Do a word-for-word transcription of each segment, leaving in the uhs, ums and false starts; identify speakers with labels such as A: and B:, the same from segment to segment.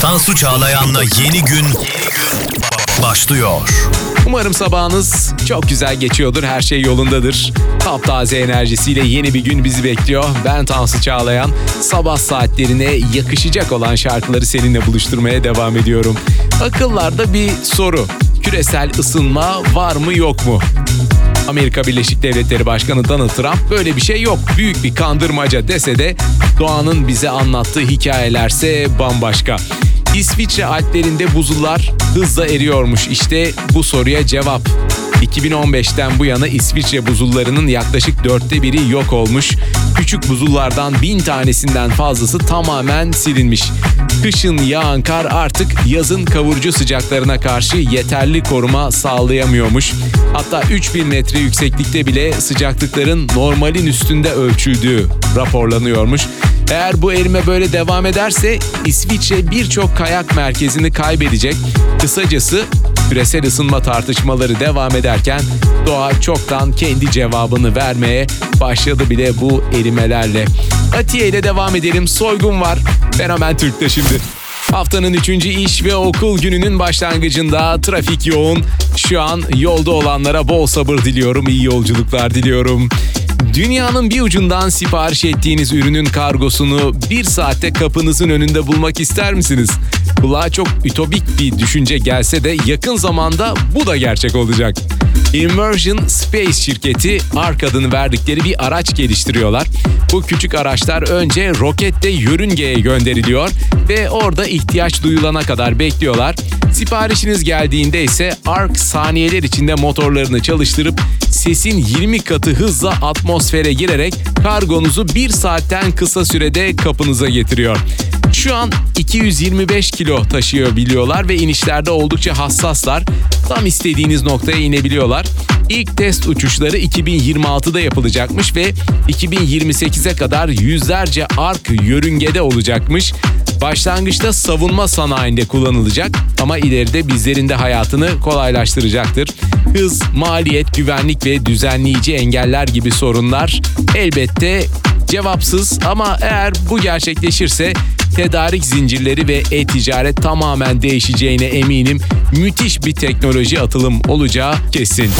A: Tansu Çağlayan'la yeni gün başlıyor.
B: Umarım sabahınız çok güzel geçiyordur, her şey yolundadır. Taptaze enerjisiyle yeni bir gün bizi bekliyor. Ben Tansu Çağlayan. Sabah saatlerine yakışacak olan şarkıları seninle buluşturmaya devam ediyorum. Akıllarda bir soru. Küresel ısınma var mı yok mu? Amerika Birleşik Devletleri Başkanı Donald Trump böyle bir şey yok, büyük bir kandırmaca dese de doğanın bize anlattığı hikayelerse bambaşka. İsviçre Alplerinde buzullar hızla eriyormuş. İşte bu soruya cevap. iki bin on beşten bu yana İsviçre buzullarının yaklaşık dörtte biri yok olmuş. Küçük buzullardan bin tanesinden fazlası tamamen silinmiş. Kışın yağan kar artık yazın kavurucu sıcaklarına karşı yeterli koruma sağlayamıyormuş. Hatta üç bin metre yükseklikte bile sıcaklıkların normalin üstünde ölçüldüğü raporlanıyormuş. Eğer bu erime böyle devam ederse İsviçre birçok kayak merkezini kaybedecek. Kısacası küresel ısınma tartışmaları devam ederken doğa çoktan kendi cevabını vermeye başladı bile bu erimelerle. Atiye ile devam edelim. Soygun var. Fenomen Türk'te şimdi. Haftanın üçüncü iş ve okul gününün başlangıcında trafik yoğun. Şu an yolda olanlara bol sabır diliyorum, iyi yolculuklar diliyorum. Dünyanın bir ucundan sipariş ettiğiniz ürünün kargosunu bir saatte kapınızın önünde bulmak ister misiniz? Kulağa çok ütopik bir düşünce gelse de yakın zamanda bu da gerçek olacak. Immersion Space şirketi Ark adını verdikleri bir araç geliştiriyorlar. Bu küçük araçlar önce roketle yörüngeye gönderiliyor ve orada ihtiyaç duyulana kadar bekliyorlar. Siparişiniz geldiğinde ise Ark saniyeler içinde motorlarını çalıştırıp sesin yirmi katı hızla atmosfere girerek kargonuzu bir saatten kısa sürede kapınıza getiriyor. Şu an iki yüz yirmi beş kilo taşıyabiliyorlar ve inişlerde oldukça hassaslar. Tam istediğiniz noktaya inebiliyorlar. İlk test uçuşları iki bin yirmi altıda yapılacakmış ve iki bin yirmi sekize kadar yüzlerce Ark yörüngede olacakmış. Başlangıçta savunma sanayinde kullanılacak ama ileride bizlerin de hayatını kolaylaştıracaktır. Hız, maliyet, güvenlik ve düzenleyici engeller gibi sorunlar elbette cevapsız ama eğer bu gerçekleşirse tedarik zincirleri ve e-ticaret tamamen değişeceğine eminim. Müthiş bir teknoloji atılım olacağı kesin.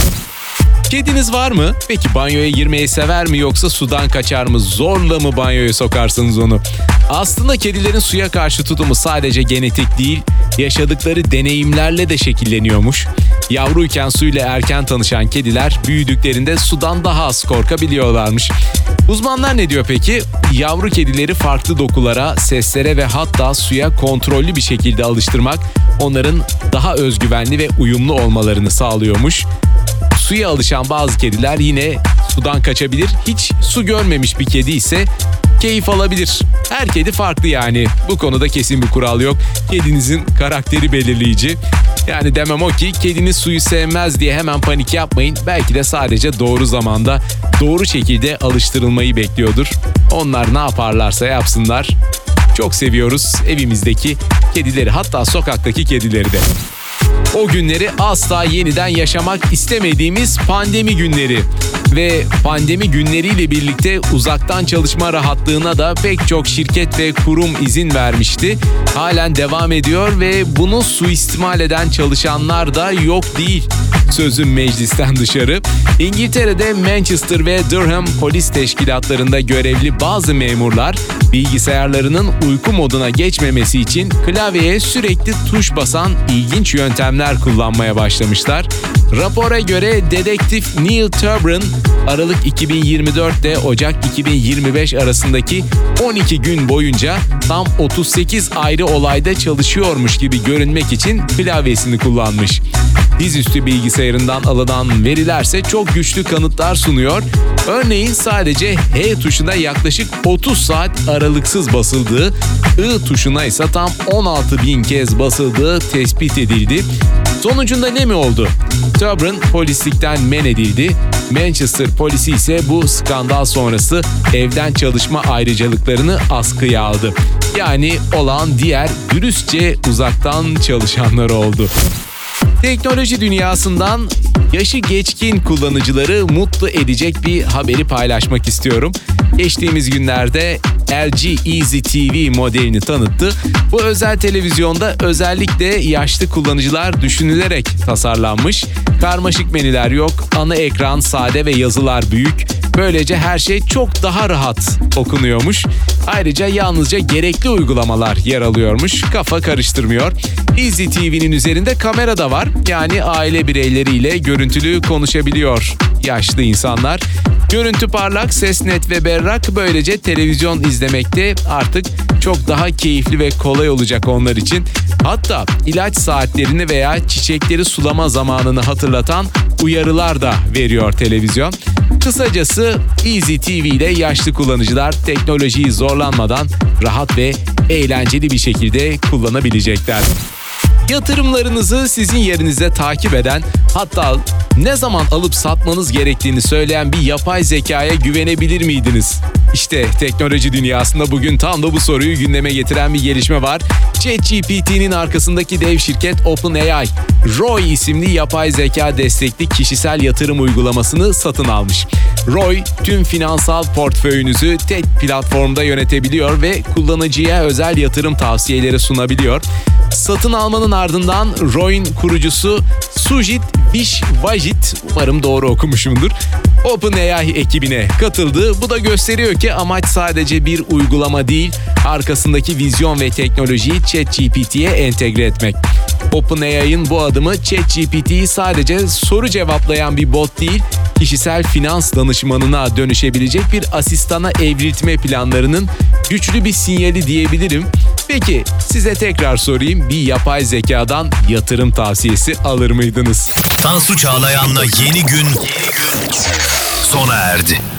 B: Kediniz var mı? Peki banyoya girmeyi sever mi yoksa sudan kaçar mı? Zorla mı banyoya sokarsınız onu? Aslında kedilerin suya karşı tutumu sadece genetik değil, yaşadıkları deneyimlerle de şekilleniyormuş. Yavruyken suyla erken tanışan kediler büyüdüklerinde sudan daha az korkabiliyorlarmış. Uzmanlar ne diyor peki? Yavru kedileri farklı dokulara, seslere ve hatta suya kontrollü bir şekilde alıştırmak onların daha özgüvenli ve uyumlu olmalarını sağlıyormuş. Suya alışan bazı kediler yine sudan kaçabilir. Hiç su görmemiş bir kedi ise keyif alabilir. Her kedi farklı yani. Bu konuda kesin bir kural yok. Kedinizin karakteri belirleyici. Yani demem o ki kediniz suyu sevmez diye hemen panik yapmayın. Belki de sadece doğru zamanda, doğru şekilde alıştırılmayı bekliyordur. Onlar ne yaparlarsa yapsınlar. Çok seviyoruz evimizdeki kedileri, hatta sokaktaki kedileri de. O günleri asla yeniden yaşamak istemediğimiz pandemi günleri ve pandemi günleriyle birlikte uzaktan çalışma rahatlığına da pek çok şirket ve kurum izin vermişti. Halen devam ediyor ve bunu suistimal eden çalışanlar da yok değil. Sözüm meclisten dışarı. İngiltere'de Manchester ve Durham polis teşkilatlarında görevli bazı memurlar bilgisayarlarının uyku moduna geçmemesi için klavyeye sürekli tuş basan ilginç yöntemler kullanmaya başlamışlar. Rapora göre dedektif Neil Turbin, Aralık iki bin yirmi dört ile Ocak iki bin yirmi beş arasındaki on iki gün boyunca tam otuz sekiz ayrı olayda çalışıyormuş gibi görünmek için klavyesini kullanmış. Dizüstü bilgisayarından alınan verilerse çok güçlü kanıtlar sunuyor. Örneğin sadece H tuşuna yaklaşık otuz saat aralıksız basıldığı, I tuşuna ise tam on altı bin kez basıldığı tespit edildi. Sonucunda ne mi oldu? Turbin polislikten men edildi. Manchester polisi ise bu skandal sonrası evden çalışma ayrıcalıklarını askıya aldı. Yani olan diğer dürüstçe uzaktan çalışanlar oldu. Teknoloji dünyasından yaşı geçkin kullanıcıları mutlu edecek bir haberi paylaşmak istiyorum. geçtiğimiz günlerde L G Easy T V modelini tanıttı. Bu özel televizyonda özellikle yaşlı kullanıcılar düşünülerek tasarlanmış. Karmaşık menüler yok, ana ekran sade ve yazılar büyük. Böylece her şey çok daha rahat okunuyormuş. Ayrıca yalnızca gerekli uygulamalar yer alıyormuş. Kafa karıştırmıyor. Easy T V'nin üzerinde kamera da var. Yani aile bireyleriyle görüntülü konuşabiliyor yaşlı insanlar. Görüntü parlak, ses net ve berrak. Böylece televizyon izlemekte artık çok daha keyifli ve kolay olacak onlar için. Hatta ilaç saatlerini veya çiçekleri sulama zamanını hatırlatan uyarılar da veriyor televizyon. Kısacası Easy T V ile yaşlı kullanıcılar teknolojiyi zorlanmadan rahat ve eğlenceli bir şekilde kullanabilecekler. Yatırımlarınızı sizin yerinize takip eden, hatta ne zaman alıp satmanız gerektiğini söyleyen bir yapay zekaya güvenebilir miydiniz? İşte teknoloji dünyasında bugün tam da bu soruyu gündeme getiren bir gelişme var. ChatGPT'nin arkasındaki dev şirket OpenAI, Roy isimli yapay zeka destekli kişisel yatırım uygulamasını satın almış. Roy, tüm finansal portföyünüzü tek platformda yönetebiliyor ve kullanıcıya özel yatırım tavsiyeleri sunabiliyor. Satın almanın ardından Roy'un kurucusu Sujit Vishwajit, umarım doğru okumuşumdur, OpenAI ekibine katıldı. Bu da gösteriyor ki amaç sadece bir uygulama değil, arkasındaki vizyon ve teknolojiyi ChatGPT'ye entegre etmek. OpenAI'ın bu adımı ChatGPT'yi sadece soru cevaplayan bir bot değil, kişisel finans danışmanına dönüşebilecek bir asistana evriltme planlarının güçlü bir sinyali diyebilirim. Peki size tekrar sorayım, bir yapay zekadan yatırım tavsiyesi alır mıydınız?
A: Tansu Çağlayan'la Yeni Gün sona erdi.